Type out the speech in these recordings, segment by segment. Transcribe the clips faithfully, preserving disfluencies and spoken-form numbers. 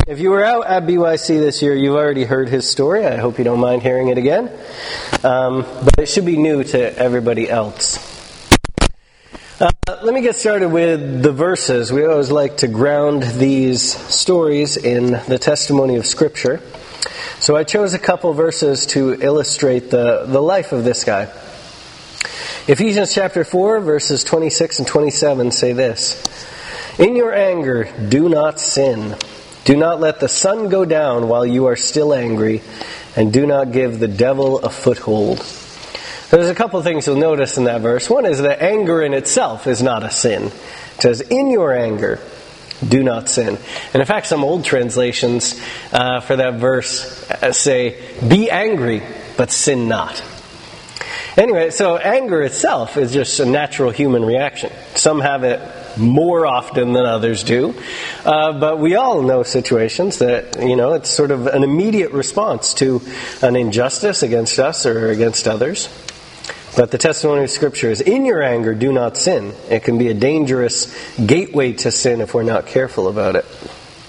If you were out at B Y C this year, you've already heard his story. I hope you don't mind hearing it again. Um, but it should be new to everybody else. Uh, let me get started with the verses. We always like to ground these stories in the testimony of Scripture. So I chose a couple verses to illustrate the, the life of this guy. Ephesians chapter four, verses twenty-six and twenty-seven say this: "In your anger, do not sin. Do not let the sun go down while you are still angry, and do not give the devil a foothold." There's a couple things you'll notice in that verse. One is that anger in itself is not a sin. It says, "In your anger, do not sin." And in fact, some old translations uh, for that verse say, "Be angry, but sin not." Anyway, so anger itself is just a natural human reaction. Some have it more often than others do. Uh, but we all know situations that, you know, it's sort of an immediate response to an injustice against us or against others. But the testimony of Scripture is, in your anger, do not sin. It can be a dangerous gateway to sin if we're not careful about it.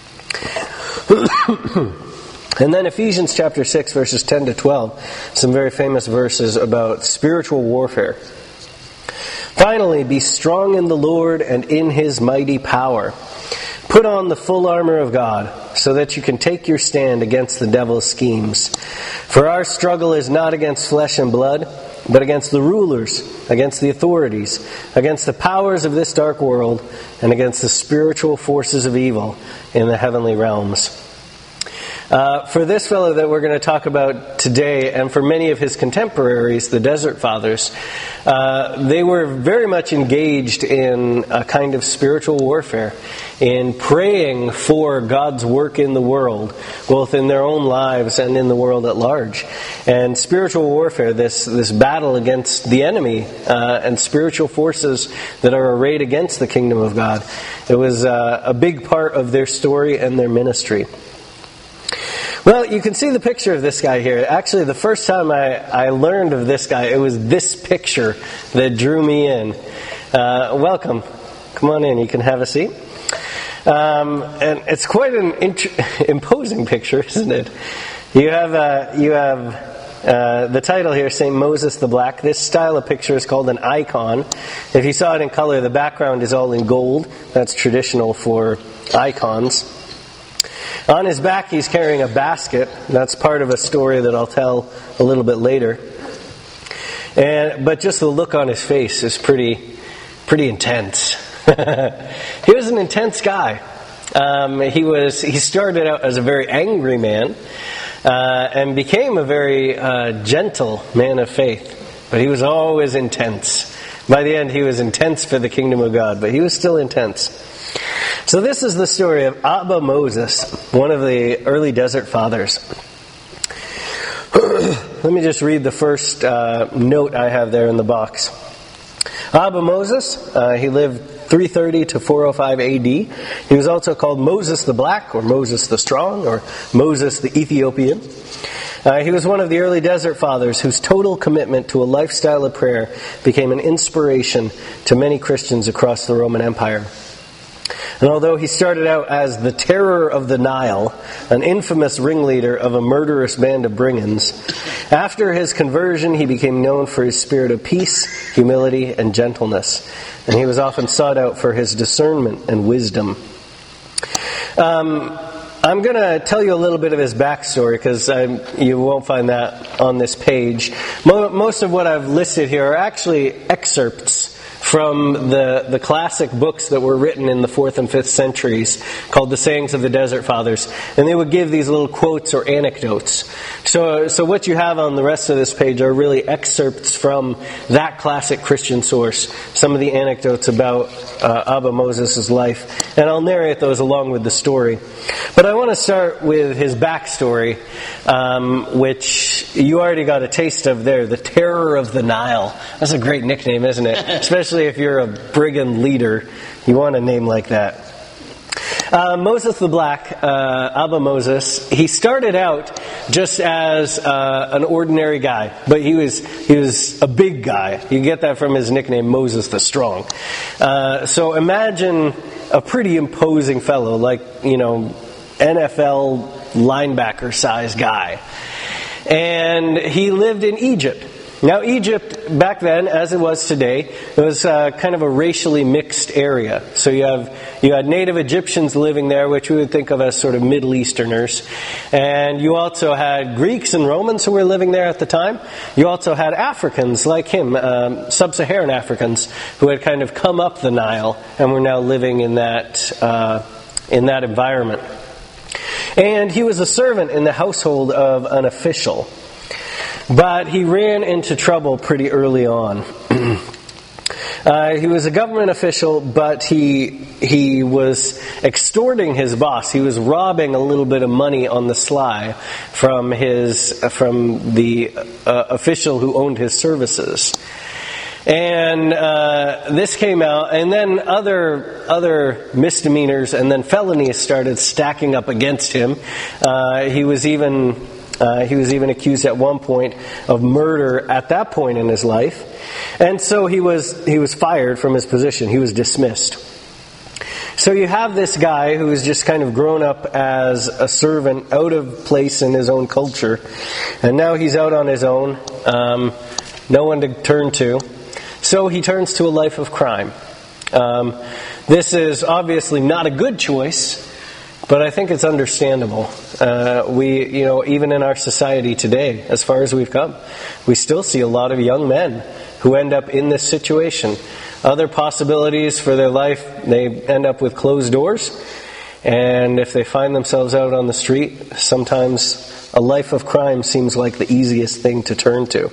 And then Ephesians chapter six, verses ten to twelve, some very famous verses about spiritual warfare. "Finally, be strong in the Lord and in His mighty power. Put on the full armor of God, so that you can take your stand against the devil's schemes. For our struggle is not against flesh and blood, but against the rulers, against the authorities, against the powers of this dark world, and against the spiritual forces of evil in the heavenly realms." Uh, for this fellow that we're going to talk about today, and for many of his contemporaries, the Desert Fathers, uh, they were very much engaged in a kind of spiritual warfare, in praying for God's work in the world, both in their own lives and in the world at large. And spiritual warfare, this this battle against the enemy uh, and spiritual forces that are arrayed against the kingdom of God, it was uh, a big part of their story and their ministry. Well, you can see the picture of this guy here. Actually, the first time I, I learned of this guy, it was this picture that drew me in. Uh, welcome. Come on in. You can have a seat. Um, and it's quite an int- imposing picture, isn't it? You have uh, you have uh, the title here, Saint Moses the Black. This style of picture is called an icon. If you saw it in color, the background is all in gold. That's traditional for icons. On his back, he's carrying a basket. That's part of a story that I'll tell a little bit later. And but just the look on his face is pretty, pretty intense. He was an intense guy. Um, he was. He started out as a very angry man, uh, and became a very uh, gentle man of faith. But he was always intense. By the end, he was intense for the kingdom of God, but he was still intense. So this is the story of Abba Moses, one of the early Desert Fathers. Let me just read the first uh, note I have there in the box. Abba Moses, uh, he lived three thirty to four oh five A D. He was also called Moses the Black, or Moses the Strong, or Moses the Ethiopian. Uh, he was one of the early Desert Fathers whose total commitment to a lifestyle of prayer became an inspiration to many Christians across the Roman Empire. And although he started out as the Terror of the Nile, an infamous ringleader of a murderous band of brigands, after his conversion he became known for his spirit of peace, humility, and gentleness. And he was often sought out for his discernment and wisdom. Um, I'm going to tell you a little bit of his backstory, because you won't find that on this page. Most of what I've listed here are actually excerpts from the, the classic books that were written in the fourth and fifth centuries called the Sayings of the Desert Fathers. And they would give these little quotes or anecdotes. So, so what you have on the rest of this page are really excerpts from that classic Christian source. Some of the anecdotes about uh, Abba Moses' life. And I'll narrate those along with the story. But I want to start with his backstory, um, which you already got a taste of there. The Terror of the Nile. That's a great nickname, isn't it? Especially if you're a brigand leader, you want a name like that. Uh, Moses the Black, uh, Abba Moses, he started out just as uh, an ordinary guy, but he was he was a big guy. You get that from his nickname, Moses the Strong. Uh, so imagine a pretty imposing fellow, like, you know, N F L linebacker-sized guy. And he lived in Egypt. Now, Egypt, back then, as it was today, it was uh, kind of a racially mixed area. So you have you had native Egyptians living there, which we would think of as sort of Middle Easterners. And you also had Greeks and Romans who were living there at the time. You also had Africans like him, um, sub-Saharan Africans, who had kind of come up the Nile and were now living in that uh, in that environment. And he was a servant in the household of an official. But he ran into trouble pretty early on. uh, he was a government official, but he he was extorting his boss. He was robbing a little bit of money on the sly from his from the uh, official who owned his services. And uh, this came out, and then other other misdemeanors and then felonies started stacking up against him. Uh, he was even uh, he was even accused at one point of murder at that point in his life, and so he was he was fired from his position. He was dismissed. So you have this guy who is just kind of grown up as a servant, out of place in his own culture, and now he's out on his own, um, no one to turn to. So he turns to a life of crime. Um, this is obviously not a good choice, but I think it's understandable. Uh, we, you know, even in our society today, as far as we've come, we still see a lot of young men who end up in this situation. Other possibilities for their life, they end up with closed doors, and if they find themselves out on the street, sometimes a life of crime seems like the easiest thing to turn to.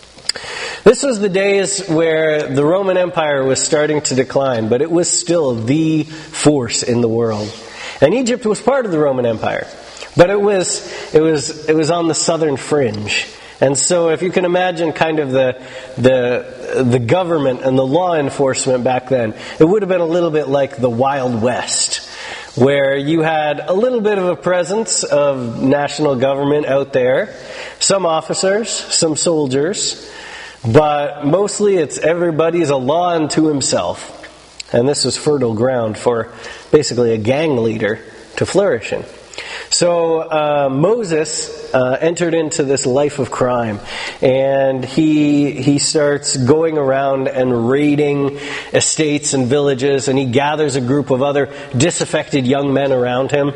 This was the days where the Roman Empire was starting to decline, but it was still the force in the world. And Egypt was part of the Roman Empire, but it was it was it was on the southern fringe. And so, if you can imagine, kind of the the the government and the law enforcement back then, it would have been a little bit like the Wild West, where you had a little bit of a presence of national government out there, some officers, some soldiers. But mostly it's everybody's a law unto himself. And this was fertile ground for basically a gang leader to flourish in. So uh, Moses uh, entered into this life of crime. And he he starts going around and raiding estates and villages. And he gathers a group of other disaffected young men around him.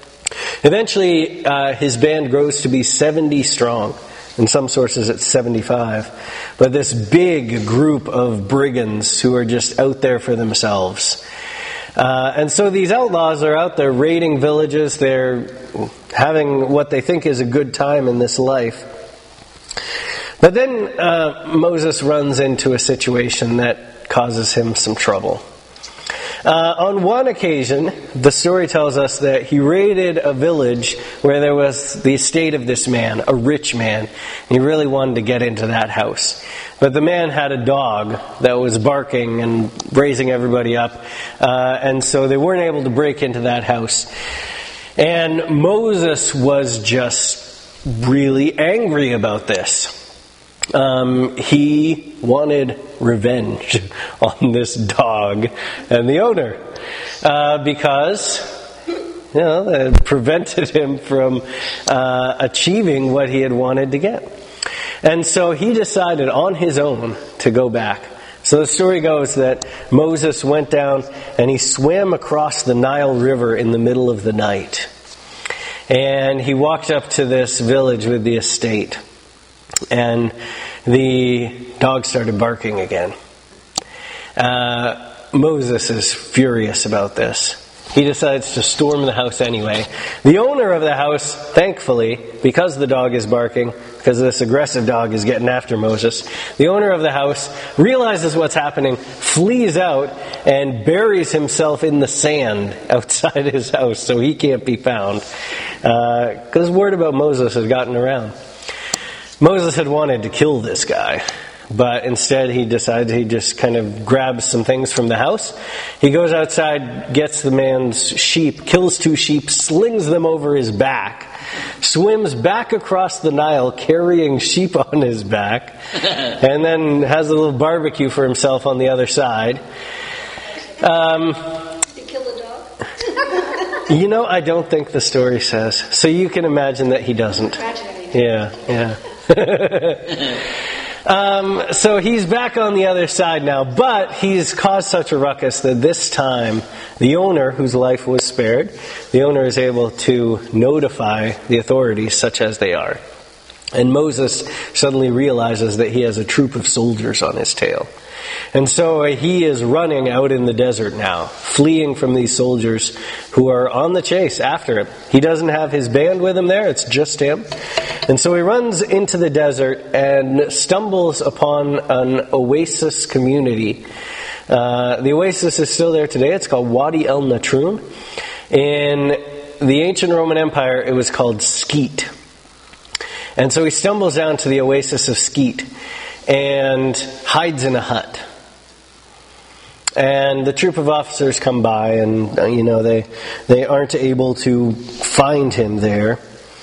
Eventually uh, his band grows to be seventy strong. In some sources it's seventy-five. But this big group of brigands who are just out there for themselves. Uh, and so these outlaws are out there raiding villages. They're having what they think is a good time in this life. But then uh, Moses runs into a situation that causes him some trouble. Uh, on one occasion, the story tells us that he raided a village where there was the estate of this man, a rich man. He really wanted to get into that house. But the man had a dog that was barking and raising everybody up. Uh, and so they weren't able to break into that house. And Moses was just really angry about this. Um, he wanted revenge on this dog and the owner uh, because, you know, it prevented him from uh, achieving what he had wanted to get. And so he decided on his own to go back. So the story goes that Moses went down and he swam across the Nile River in the middle of the night. And he walked up to this village with the estate. And the dog started barking again. Uh, Moses is furious about this. He decides to storm the house anyway. The owner of the house, thankfully, because the dog is barking, because this aggressive dog is getting after Moses, the owner of the house realizes what's happening, flees out, and buries himself in the sand outside his house so he can't be found. Because uh, word about Moses has gotten around. Moses had wanted to kill this guy, but instead he decides he just kind of grabs some things from the house. He goes outside, gets the man's sheep, kills two sheep, slings them over his back, swims back across the Nile carrying sheep on his back, and then has a little barbecue for himself on the other side. Um, Did he kill the dog? You know, I don't think the story says. So you can imagine that he doesn't. Yeah, yeah. um, so he's back on the other side now, but he's caused such a ruckus that this time the owner, whose life was spared, the owner is able to notify the authorities, such as they are. And Moses suddenly realizes that he has a troop of soldiers on his tail. And so he is running out in the desert now, fleeing from these soldiers who are on the chase after him. He doesn't have his band with him there, it's just him. And so he runs into the desert and stumbles upon an oasis community. Uh, the oasis is still there today. It's called Wadi El Natrun. In the ancient Roman Empire, it was called Skeet. And so he stumbles down to the oasis of Skeet and hides in a hut. And the troop of officers come by, and uh, you know they they aren't able to find him there.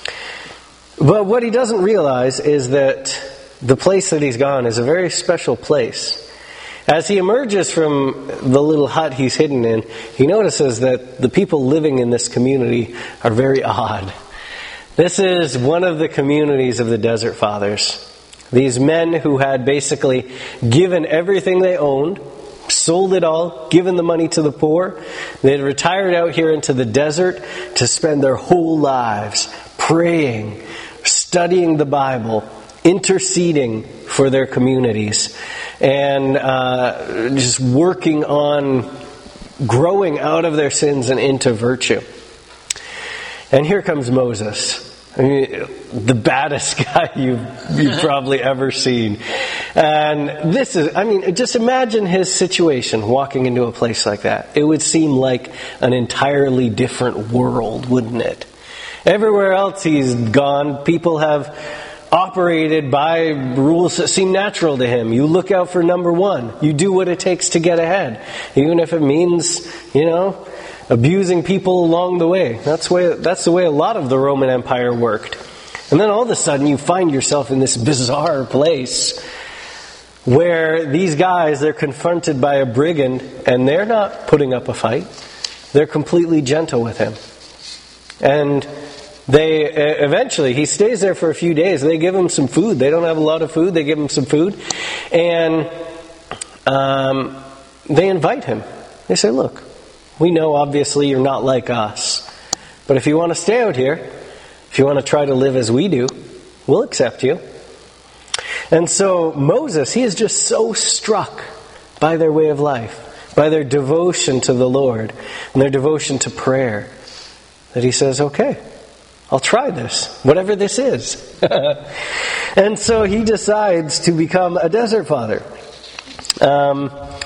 But what he doesn't realize is that the place that he's gone is a very special place. As he emerges from the little hut he's hidden in, he notices that the people living in this community are very odd. This is one of the communities of the Desert Fathers. These men who had basically given everything they owned, sold it all, given the money to the poor. They had retired out here into the desert to spend their whole lives praying, studying the Bible, interceding for their communities, and uh, just working on growing out of their sins and into virtue. And here comes Moses. I mean, the baddest guy you've, you've probably ever seen. And this is, I mean, just imagine his situation walking into a place like that. It would seem like an entirely different world, wouldn't it? Everywhere else he's gone, people have operated by rules that seem natural to him. You look out for number one. You do what it takes to get ahead. Even if it means, you know, abusing people along the way. That's the way, that's the way a lot of the Roman Empire worked. And then all of a sudden you find yourself in this bizarre place where these guys, they're confronted by a brigand and they're not putting up a fight. They're completely gentle with him. And they eventually, he stays there for a few days. They give him some food. They don't have a lot of food. They give him some food. And um, they invite him. They say, look, we know obviously you're not like us. But if you want to stay out here, if you want to try to live as we do, we'll accept you. And so Moses, he is just so struck by their way of life, by their devotion to the Lord, and their devotion to prayer, that he says, okay, I'll try this, whatever this is. And so he decides to become a desert father. Um,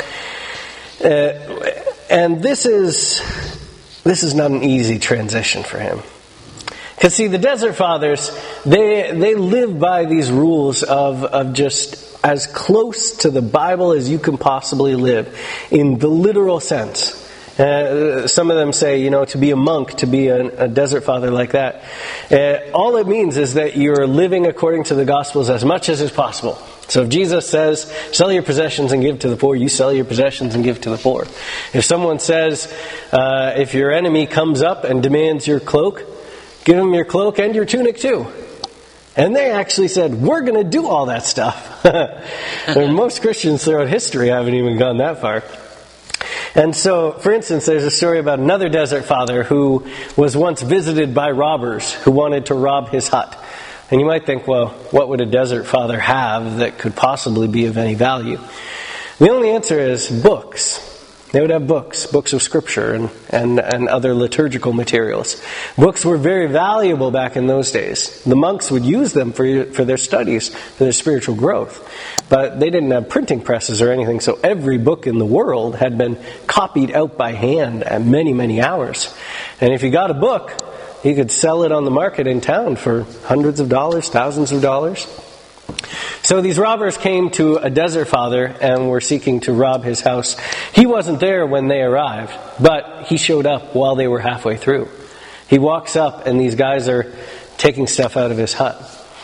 uh, and this is this is not an easy transition for him. Because see, the desert fathers, they they live by these rules of, of just as close to the Bible as you can possibly live, in the literal sense. Uh, some of them say, you know, to be a monk, to be a, a desert father like that, uh, all it means is that you're living according to the Gospels as much as is possible. So if Jesus says, sell your possessions and give to the poor, you sell your possessions and give to the poor. If someone says, uh, if your enemy comes up and demands your cloak, give him your cloak and your tunic too. And they actually said, we're going to do all that stuff. Most Christians throughout history haven't even gone that far. And so, for instance, there's a story about another desert father who was once visited by robbers who wanted to rob his hut. And you might think, well, what would a desert father have that could possibly be of any value? The only answer is books. They would have books, books of scripture and, and, and other liturgical materials. Books were very valuable back in those days. The monks would use them for, for their studies, for their spiritual growth. But they didn't have printing presses or anything, so every book in the world had been copied out by hand at many, many hours. And if you got a book, you could sell it on the market in town for hundreds of dollars, thousands of dollars. So these robbers came to a desert father and were seeking to rob his house. He wasn't there when they arrived, but he showed up while they were halfway through. He walks up and these guys are taking stuff out of his hut.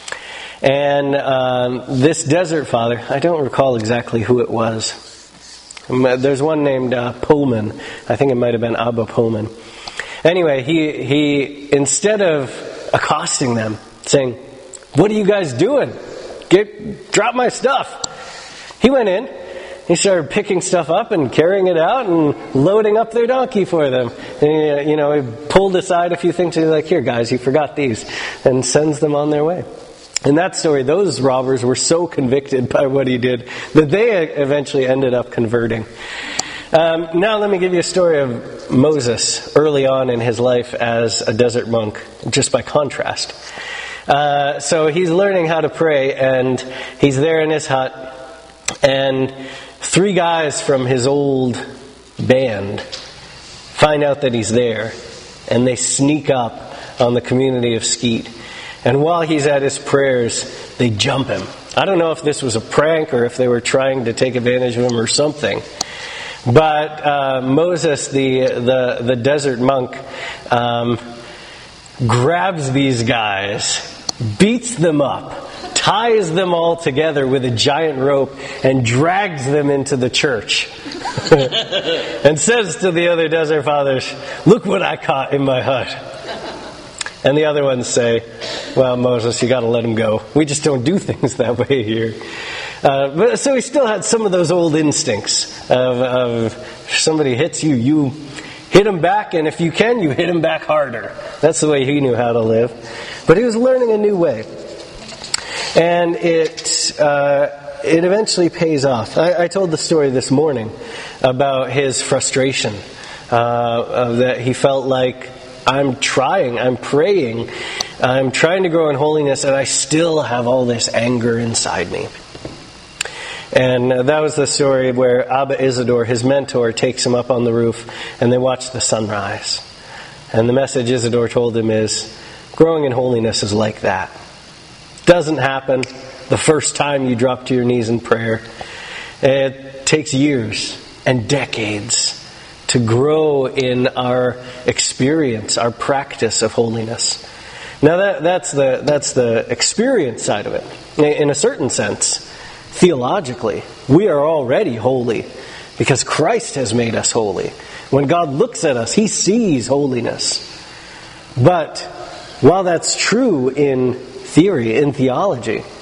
And um, this desert father, I don't recall exactly who it was. There's one named uh, Pullman. I think it might have been Abba Pullman. Anyway, he he instead of accosting them, saying, "What are you guys doing? Get drop my stuff." He went in. He started picking stuff up and carrying it out and loading up their donkey for them. And he, you know, he pulled aside a few things and he's like, "Here, guys, you forgot these," and sends them on their way. In that story, those robbers were so convicted by what he did that they eventually ended up converting. Um, now let me give you a story of Moses early on in his life as a desert monk, just by contrast. Uh, so he's learning how to pray, and he's there in his hut, and three guys from his old band find out that he's there, and they sneak up on the community of Skeet. And while he's at his prayers, they jump him. I don't know if this was a prank or if they were trying to take advantage of him or something. But uh, Moses, the, the the desert monk, um, grabs these guys, beats them up, ties them all together with a giant rope, and drags them into the church. And says to the other desert fathers, "Look what I caught in my hut." And the other ones say, "Well, Moses, you got to let him go. We just don't do things that way here." Uh, but so he still had some of those old instincts of, of if somebody hits you, you hit him back, and if you can, you hit him back harder. That's the way he knew how to live. But he was learning a new way, and it uh, it eventually pays off. I, I told the story this morning about his frustration, uh, that he felt like, I'm trying, I'm praying, I'm trying to grow in holiness, and I still have all this anger inside me. And uh, that was the story where Abba Isidore, his mentor, takes him up on the roof, and they watch the sunrise. And the message Isidore told him is, growing in holiness is like that. Doesn't happen the first time you drop to your knees in prayer. It takes years and decades to grow in our experience, our practice of holiness. Now that, that's the that's the experience side of it. In a certain sense, theologically, we are already holy because Christ has made us holy. When God looks at us, He sees holiness. But while that's true in theory, in theology, uh,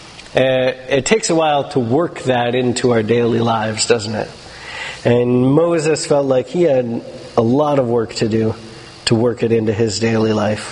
it takes a while to work that into our daily lives, doesn't it? And Moses felt like he had a lot of work to do to work it into his daily life.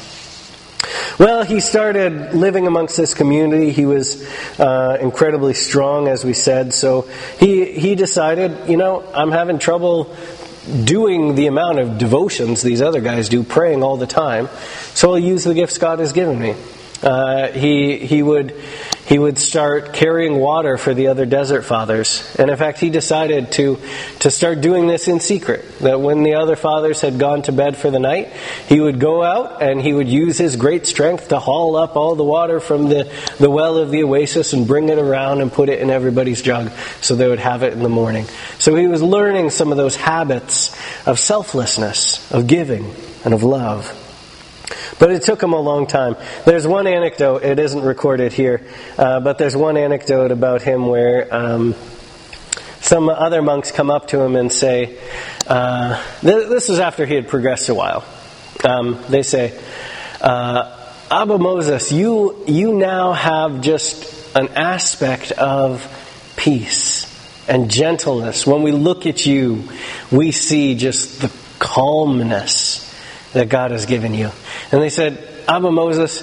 Well, he started living amongst this community. He was uh, incredibly strong, as we said. So he he decided, you know, I'm having trouble doing the amount of devotions these other guys do, praying all the time. So I'll use the gifts God has given me. Uh, he he would he would start carrying water for the other desert fathers, and in fact, he decided to to start doing this in secret. That when the other fathers had gone to bed for the night, he would go out and he would use his great strength to haul up all the water from the the well of the oasis and bring it around and put it in everybody's jug, so they would have it in the morning. So he was learning some of those habits of selflessness, of giving, and of love. But it took him a long time. There's one anecdote, it isn't recorded here, uh, but there's one anecdote about him where um, some other monks come up to him and say, uh, th- this is after he had progressed a while. Um, they say, uh, Abba Moses, you, you now have just an aspect of peace and gentleness. When we look at you, we see just the calmness that God has given you. And they said, Abba Moses,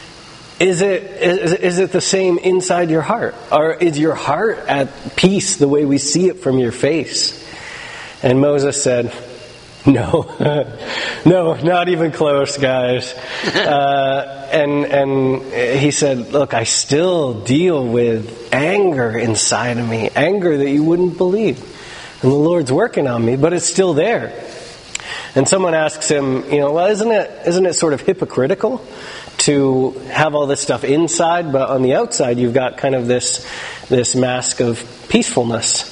is it is, is it the same inside your heart? Or is your heart at peace the way we see it from your face? And Moses said, no, no, not even close, guys. Uh, and and he said, look, I still deal with anger inside of me, anger that you wouldn't believe. And the Lord's working on me, but it's still there. And someone asks him, you know, well, isn't it isn't it sort of hypocritical to have all this stuff inside, but on the outside you've got kind of this this mask of peacefulness?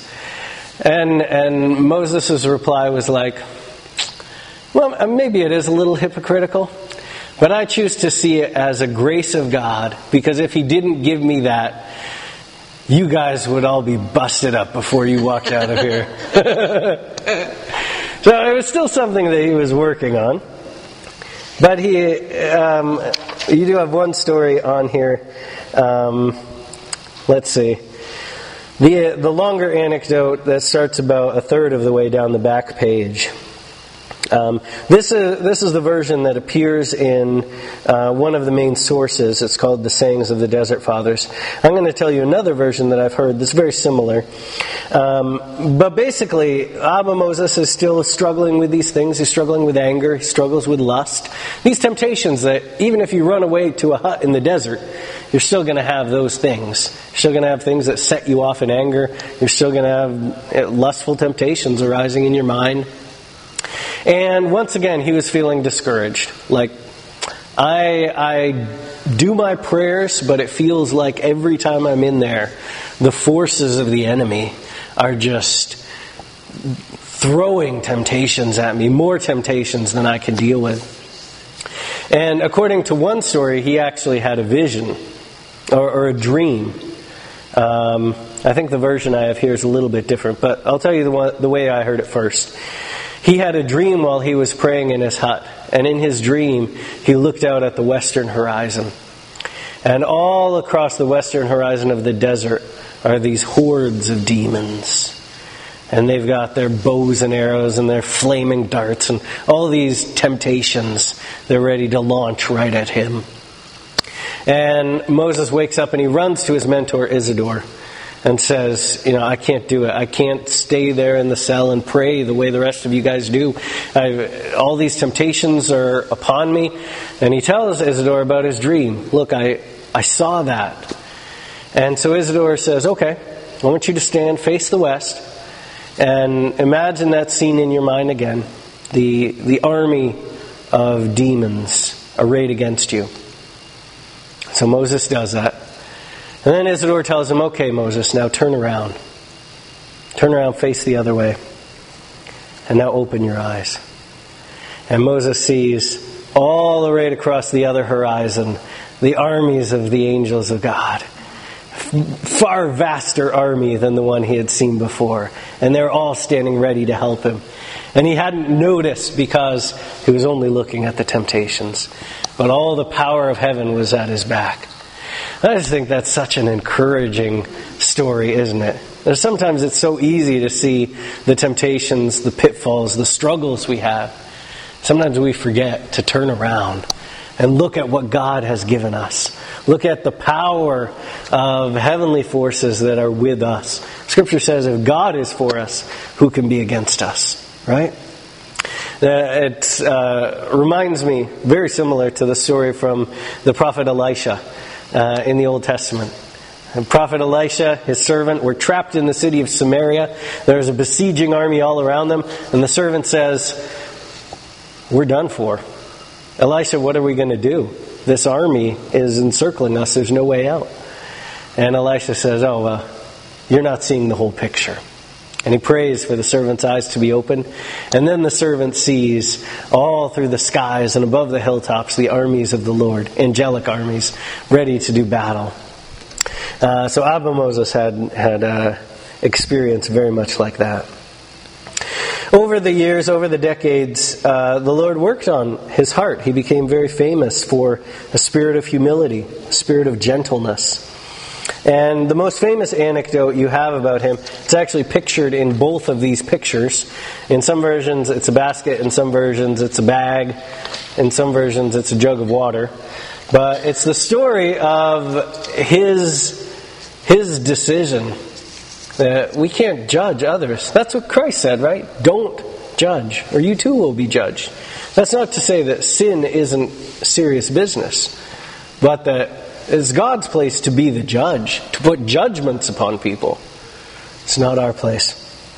And and Moses' reply was like, well, maybe it is a little hypocritical, but I choose to see it as a grace of God, because if He didn't give me that, you guys would all be busted up before you walked out of here. So it was still something that he was working on. But he, um, you do have one story on here. Um, let's see. The the longer anecdote that starts about a third of the way down the back page. Um, this is this is the version that appears in uh, one of the main sources. It's called The Sayings of the Desert Fathers. I'm going to tell you another version that I've heard that's very similar. Um, but basically, Abba Moses is still struggling with these things. He's struggling with anger. He struggles with lust. These temptations that even if you run away to a hut in the desert, you're still going to have those things. You're still going to have things that set you off in anger. You're still going to have lustful temptations arising in your mind. And once again, he was feeling discouraged. Like, I I do my prayers, but it feels like every time I'm in there, the forces of the enemy are just throwing temptations at me, more temptations than I can deal with. And according to one story, he actually had a vision, or, or a dream. Um, I think the version I have here is a little bit different, but I'll tell you the, one, the way I heard it first. He had a dream while he was praying in his hut. And in his dream, he looked out at the western horizon. And all across the western horizon of the desert are these hordes of demons. And they've got their bows and arrows and their flaming darts and all these temptations they're ready to launch right at him. And Moses wakes up and he runs to his mentor Isidore. And says, you know, I can't do it. I can't stay there in the cell and pray the way the rest of you guys do. I've, all these temptations are upon me. And he tells Isidore about his dream. Look, I, I saw that. And so Isidore says, okay, I want you to stand, face the west, and imagine that scene in your mind again. The, the army of demons arrayed against you. So Moses does that. And then Isidore tells him, okay, Moses, now turn around. Turn around, face the other way. And now open your eyes. And Moses sees all arrayed across the other horizon the armies of the angels of God. Far vaster army than the one he had seen before. And they're all standing ready to help him. And he hadn't noticed because he was only looking at the temptations. But all the power of heaven was at his back. I just think that's such an encouraging story, isn't it? Sometimes it's so easy to see the temptations, the pitfalls, the struggles we have. Sometimes we forget to turn around and look at what God has given us. Look at the power of heavenly forces that are with us. Scripture says, if God is for us, who can be against us? Right? It uh, reminds me, very similar to the story from the prophet Elisha. Uh, in the Old Testament. And Prophet Elisha, his servant, were trapped in the city of Samaria. There's a besieging army all around them. And the servant says, we're done for. Elisha, what are we going to do? This army is encircling us. There's no way out. And Elisha says, oh, uh, you're not seeing the whole picture. And he prays for the servant's eyes to be opened. And then the servant sees all through the skies and above the hilltops the armies of the Lord, angelic armies, ready to do battle. Uh, so Abba Moses had had uh, experience very much like that. Over the years, over the decades, uh, the Lord worked on his heart. He became very famous for a spirit of humility, a spirit of gentleness. And the most famous anecdote you have about him, it's actually pictured in both of these pictures. In some versions it's a basket, in some versions it's a bag, in some versions it's a jug of water. But it's the story of his, his decision that we can't judge others. That's what Christ said, right? Don't judge, or you too will be judged. That's not to say that sin isn't serious business, but that it's God's place to be the judge, to put judgments upon people. It's not our place.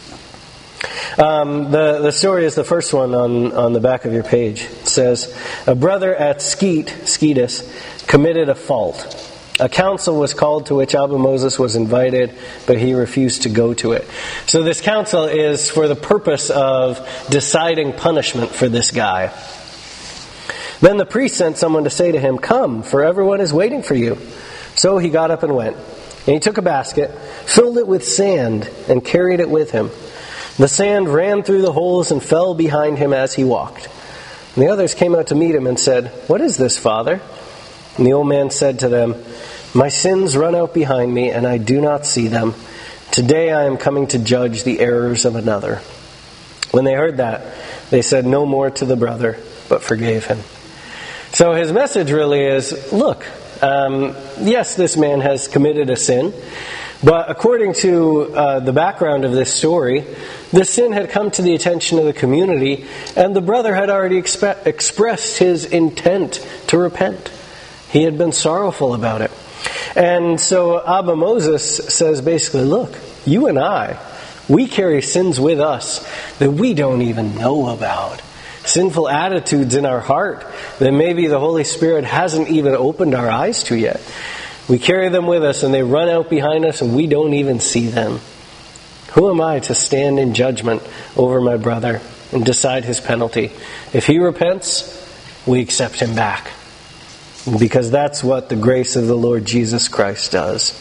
Um, the, the story is the first one on, on the back of your page. It says, a brother at Skeet, Skeetus, committed a fault. A council was called to which Abba Moses was invited, but he refused to go to it. So this council is for the purpose of deciding punishment for this guy. Then the priest sent someone to say to him, come, for everyone is waiting for you. So he got up and went. And he took a basket, filled it with sand, and carried it with him. The sand ran through the holes and fell behind him as he walked. And the others came out to meet him and said, "What is this, Father?" And the old man said to them, "My sins run out behind me, and I do not see them. Today I am coming to judge the errors of another." When they heard that, they said no more to the brother, but forgave him. So his message really is, look, um, yes, this man has committed a sin, but according to uh, the background of this story, the sin had come to the attention of the community, and the brother had already expe- expressed his intent to repent. He had been sorrowful about it. And so Abba Moses says basically, look, you and I, we carry sins with us that we don't even know about. Sinful attitudes in our heart that maybe the Holy Spirit hasn't even opened our eyes to yet. We carry them with us and they run out behind us and we don't even see them. Who am I to stand in judgment over my brother and decide his penalty? If he repents, we accept him back. Because that's what the grace of the Lord Jesus Christ does.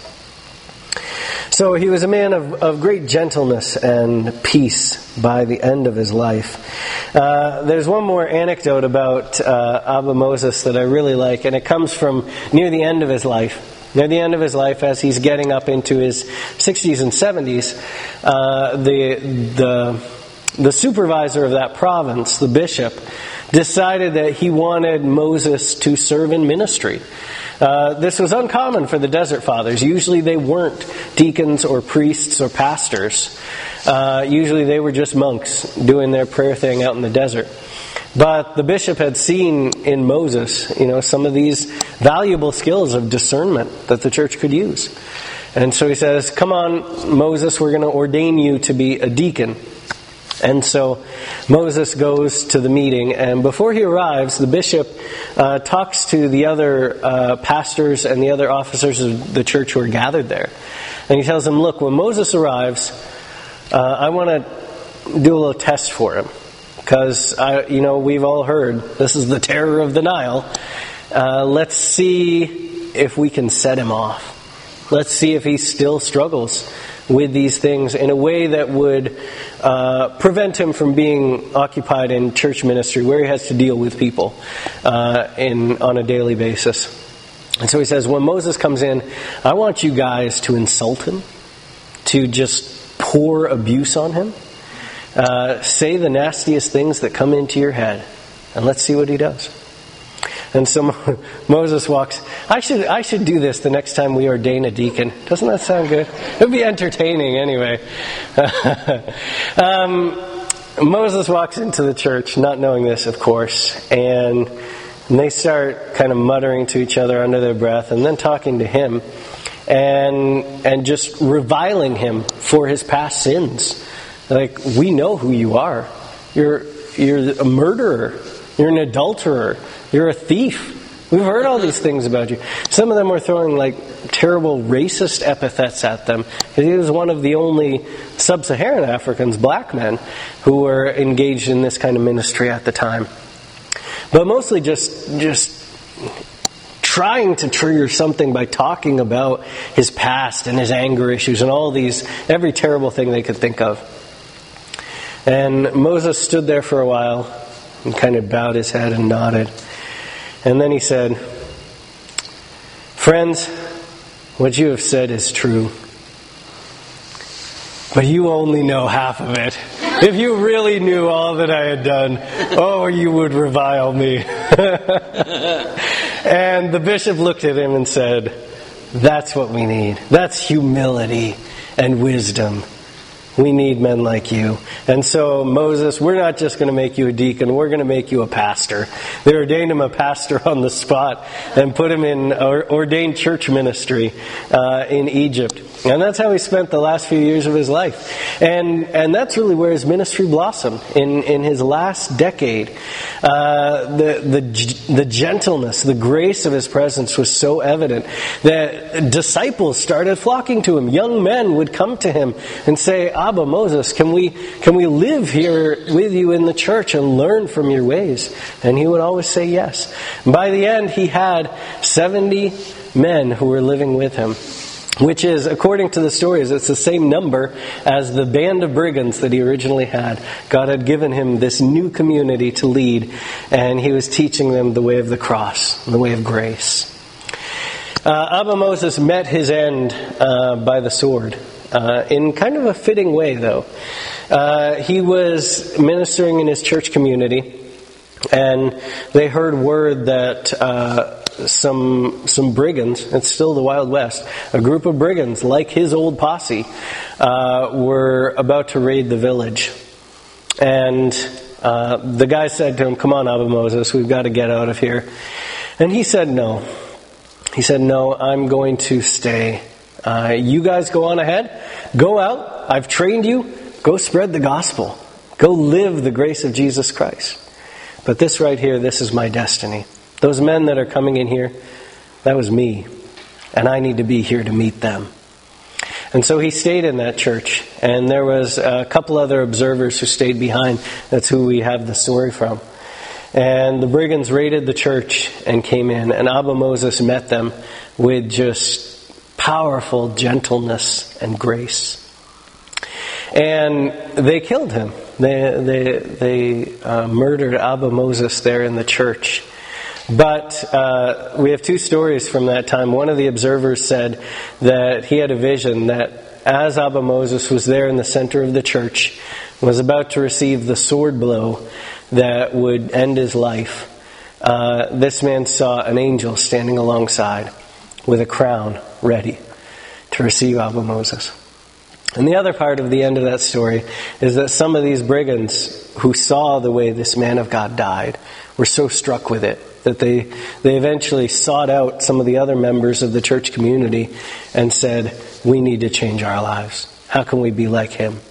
So he was a man of, of great gentleness and peace by the end of his life. Uh, there's one more anecdote about uh, Abba Moses that I really like, and it comes from near the end of his life. Near the end of his life, as he's getting up into his sixties and seventies, uh, the the the supervisor of that province, the bishop, decided that he wanted Moses to serve in ministry. Uh, this was uncommon for the Desert Fathers. Usually they weren't deacons or priests or pastors. Uh, usually they were just monks doing their prayer thing out in the desert. But the bishop had seen in Moses, you know, some of these valuable skills of discernment that the church could use. And so he says, "Come on, Moses, we're going to ordain you to be a deacon." And so Moses goes to the meeting, and before he arrives, the bishop uh, talks to the other uh, pastors and the other officers of the church who are gathered there. And he tells them, "Look, when Moses arrives, uh, I want to do a little test for him. Because, uh, you know, we've all heard this is the terror of the Nile. Uh, let's see if we can set him off. Let's see if he still struggles with these things in a way that would uh, prevent him from being occupied in church ministry, where he has to deal with people uh, in on a daily basis." And so he says, when Moses comes in, I want you guys to insult him, to just pour abuse on him. Uh, say the nastiest things that come into your head, and let's see what he does. And so Moses walks. I should I should do this the next time we ordain a deacon. Doesn't that sound good? It would be entertaining anyway. um, Moses walks into the church, not knowing this, of course, and they start kind of muttering to each other under their breath, and then talking to him, and and just reviling him for his past sins. Like, we know who you are. You're you're a murderer. You're an adulterer. You're a thief. We've heard all these things about you. Some of them were throwing like terrible racist epithets at them. He was one of the only sub-Saharan Africans, black men, who were engaged in this kind of ministry at the time. But mostly just just trying to trigger something by talking about his past and his anger issues and all these, every terrible thing they could think of. And Moses stood there for a while and kind of bowed his head and nodded. And then he said, "Friends, what you have said is true. But you only know half of it. If you really knew all that I had done, oh, you would revile me." And the bishop looked at him and said, "That's what we need. That's humility and wisdom. We need men like you." And so, Moses, we're not just going to make you a deacon, we're going to make you a pastor. They ordained him a pastor on the spot and put him in ordained church ministry uh, in Egypt. And that's how he spent the last few years of his life. And and that's really where his ministry blossomed. In, in his last decade, uh, the, the, the gentleness, the grace of his presence was so evident that disciples started flocking to him. Young men would come to him and say, "Abba, Moses, can we can we live here with you in the church and learn from your ways?" And he would always say yes. By the end, he had seventy men who were living with him. which is, according to the stories, it's the same number as the band of brigands that he originally had. God had given him this new community to lead, and he was teaching them the way of the cross, the way of grace. Uh, Abba Moses met his end uh, by the sword, uh, in kind of a fitting way, though. Uh, he was ministering in his church community, and they heard word that uh, some some brigands, it's still the Wild West, a group of brigands like his old posse, uh, were about to raid the village. And uh, the guy said to him, "Come on, Abba Moses, we've got to get out of here." And he said no. He said, "No, I'm going to stay. Uh, you guys go on ahead. Go out. I've trained you. Go spread the gospel. Go live the grace of Jesus Christ. But this right here, this is my destiny. Those men that are coming in here, that was me. And I need to be here to meet them." And so he stayed in that church. And there was a couple other observers who stayed behind. That's who we have the story from. And the brigands raided the church and came in. And Abba Moses met them with just powerful gentleness and grace. And they killed him. They they they uh, murdered Abba Moses there in the church. But uh, we have two stories from that time. One of the observers said that he had a vision that as Abba Moses was there in the center of the church, was about to receive the sword blow that would end his life, uh, this man saw an angel standing alongside with a crown ready to receive Abba Moses. And the other part of the end of that story is that some of these brigands who saw the way this man of God died were so struck with it that they they eventually sought out some of the other members of the church community and said, "We need to change our lives. How can we be like him?"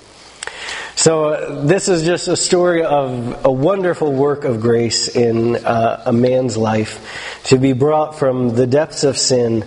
So uh, this is just a story of a wonderful work of grace in uh, a man's life, to be brought from the depths of sin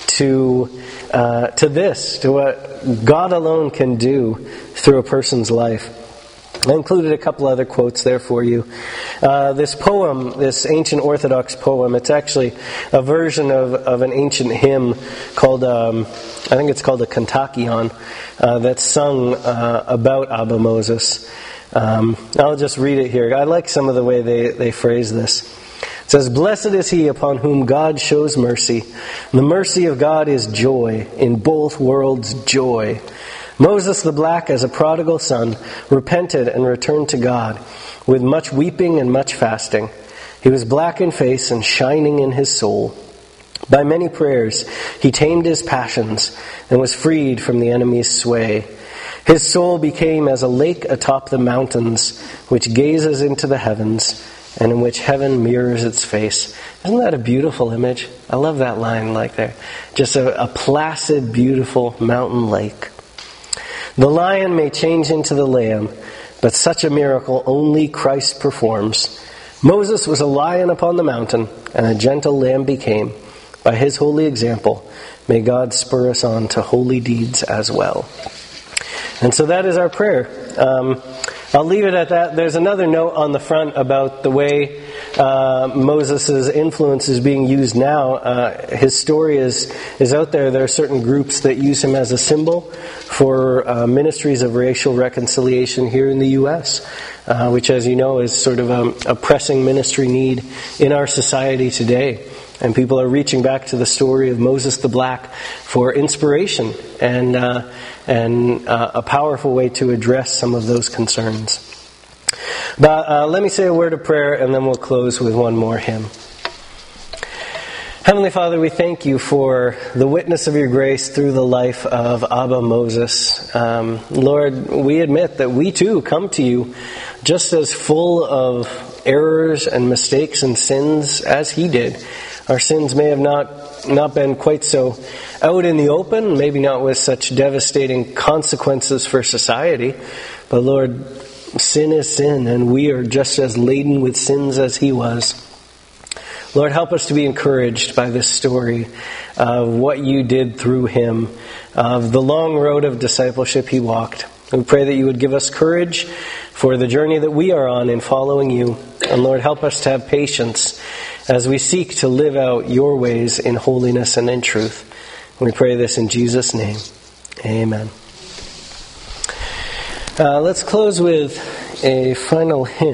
to uh, to this, to what God alone can do through a person's life. I included a couple other quotes there for you. Uh, this poem, this ancient Orthodox poem, it's actually a version of, of an ancient hymn called, um, I think it's called a Kontakion, uh, that's sung uh, about Abba Moses. Um, I'll just read it here. I like some of the way they, they phrase this. It says, "Blessed is he upon whom God shows mercy. The mercy of God is joy, in both worlds joy. Moses the black, as a prodigal son, repented and returned to God, with much weeping and much fasting. He was black in face and shining in his soul. By many prayers he tamed his passions and was freed from the enemy's sway. His soul became as a lake atop the mountains, which gazes into the heavens, and in which heaven mirrors its face." Isn't that a beautiful image? I love that line like there. Just a, a placid, beautiful mountain lake. "The lion may change into the lamb, but such a miracle only Christ performs. Moses was a lion upon the mountain, and a gentle lamb became. By his holy example, may God spur us on to holy deeds as well." And so that is our prayer. Um, I'll leave it at that. There's another note on the front about the way uh, Moses' influence is being used now. Uh, his story is, is out there. There are certain groups that use him as a symbol for uh, ministries of racial reconciliation here in the U S, uh, which, as you know, is sort of a, a pressing ministry need in our society today. And people are reaching back to the story of Moses the Black for inspiration and uh, and uh, a powerful way to address some of those concerns. But uh, let me say a word of prayer, and then we'll close with one more hymn. Heavenly Father, we thank you for the witness of your grace through the life of Abba Moses. Um, Lord, we admit that we too come to you just as full of errors and mistakes and sins as he did. Our sins may have not, not been quite so out in the open, maybe not with such devastating consequences for society, but Lord, sin is sin, and we are just as laden with sins as he was. Lord, help us to be encouraged by this story of what you did through him, of the long road of discipleship he walked. We pray that you would give us courage for the journey that we are on in following you. And Lord, help us to have patience as we seek to live out your ways in holiness and in truth. We pray this in Jesus' name. Amen. Uh, let's close with a final hymn.